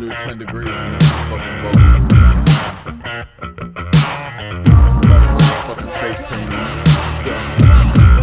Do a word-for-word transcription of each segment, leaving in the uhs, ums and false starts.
under ten degrees in this fucking vocal booth. Fucking face paint on. Let's go.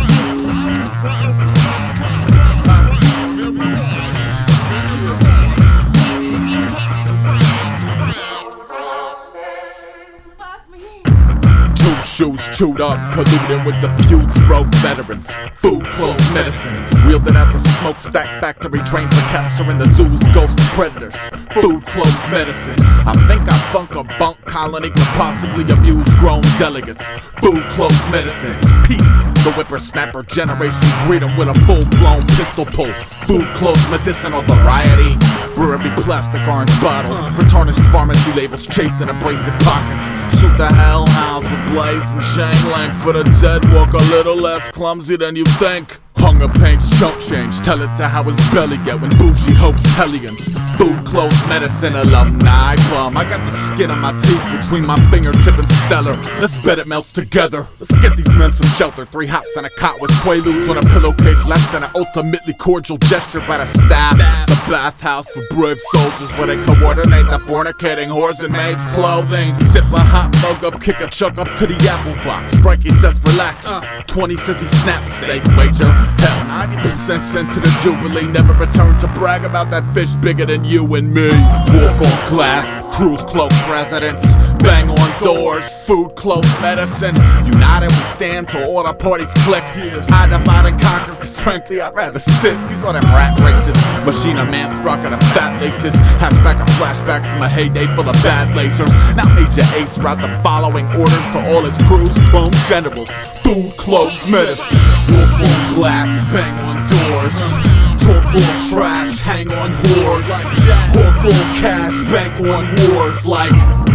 Shoes chewed up, colluding with the feud's rogue veterans. Food, clothes, medicine, wielding out the smokestack factory, trained for capturing the zoo's ghost predators. Food, clothes, medicine. I think I funk a bunk colony could possibly amuse grown delegates. Food, clothes, medicine. Peace, the whippersnapper generation greet 'em with a full-blown pistol pull. Food, clothes, medicinal variety. For every plastic orange bottle, for tarnished pharmacy labels chafed in abrasive pockets. Suit the hellhounds with blades and chain link. For the dead, walk a little less clumsy than you think. Hunger paints chump change, tell it to how his belly get when bougie hopes hellions. Food, clothes, medicine, alumni bum. I got the skin on my teeth between my fingertip and stellar. Let's bet it melts together. Let's get these men some shelter. Three hots and a cot with quaaludes on a pillowcase left, and an ultimately cordial gesture by the staff. It's a bathhouse for brave soldiers where they coordinate the fornicating whores in maids' clothing. Sip a hot mug up, kick a chuck up to the apple box. Frankie says relax, twenty says he snaps. Safe wager. Hell, ninety percent sent to the Jubilee. Never return to brag about that fish bigger than you and me. Walk on glass, cruise close residence, bang on doors. Food, clothes, medicine. United we stand till all the parties click. I divide and conquer, cause frankly I'd rather sit. These are them rat races. Machine a man sprocket of fat laces. Hatchback of flashbacks from a heyday full of bad lasers. Now Major Ace route the following orders to all his crews. Chrome generals. Food, clothes, medicine. Walk on glass, bang on doors. Talk on trash, hang on whores. Hawk on cash, bank on wars. Like,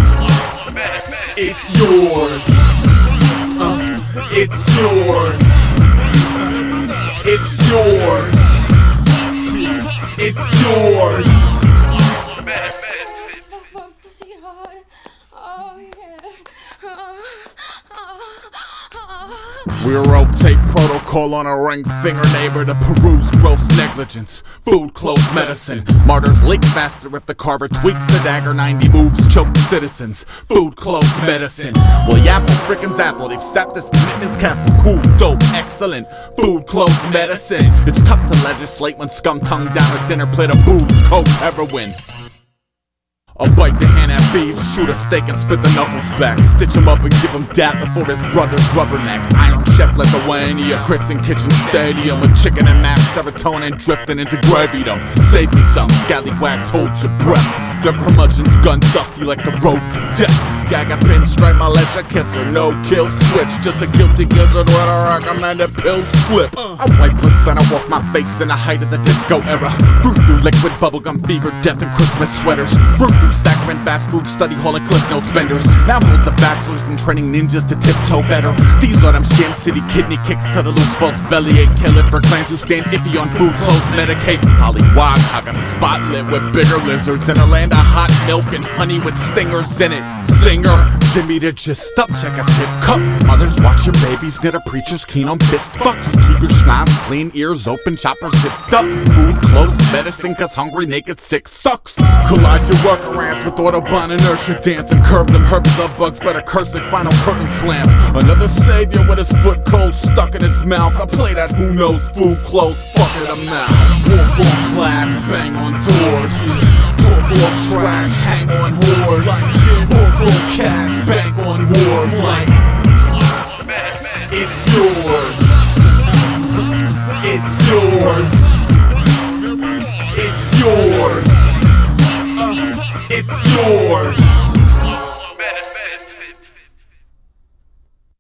it's yours. Uh, it's yours. It's yours. It's yours. Oh yeah. We rotate protocol on a ring finger neighbor to peruse gross negligence. Food, clothes, medicine. Martyrs leak faster if the carver tweaks the dagger. ninety moves choke citizens. Food, clothes, medicine. Well, yapple frickin's apple. They've sapped his commitments, cast some cool, dope, excellent. Food, clothes, medicine. It's tough to legislate when scum tongue down a dinner plate of booze, coke, heroin. I'll bite the hand that feeds, shoot a steak and spit the knuckles back. Stitch him up and give him dap before his brother's rubberneck. Iron Chef Lithuania, Chris in Kitchen Stadium. With chicken and mashed serotonin drifting into gravy them. Save me some, scallywags, hold your breath. Their curmudgeons gun dusty like the road to death. Yeah, I got pinstripe, my leisure kisser, no kill switch. Just a guilty gizzard with a recommended pill slip. I wipe placenta off my face in the height of the disco era. Fruit through liquid bubblegum fever, death and Christmas sweaters. Fruit through sacrament, fast food, study hall and Cliff Notes benders. Now holds a bachelor's in training ninjas to tiptoe better. These are them Sham City kidney kicks to the loose bolts, bellyache, kill it for clans who stand iffy on food, clothes, medicate. Hollywog, hog a spotlit with bigger lizards in a land of hot milk and honey with stingers in it. Singer, Jimmy to just up, check a tip cup. Mothers watch your babies, knit a preacher's keen on fist fucks. Keep your schnapps clean, ears open, choppers zipped up. Food, clothes, medicine, cause hungry, naked, sick sucks. Collide your workarounds with Autobahn inertia dance and curb them herbs love bugs, better curse like final curtain clamp. Another savior with his foot cold stuck in his mouth. I play that who knows food, clothes, fuck it, I'm out. Walk on glass, bang on doors. Talk on trash, hang on whores. Hawk on cash, bank on wars. Like,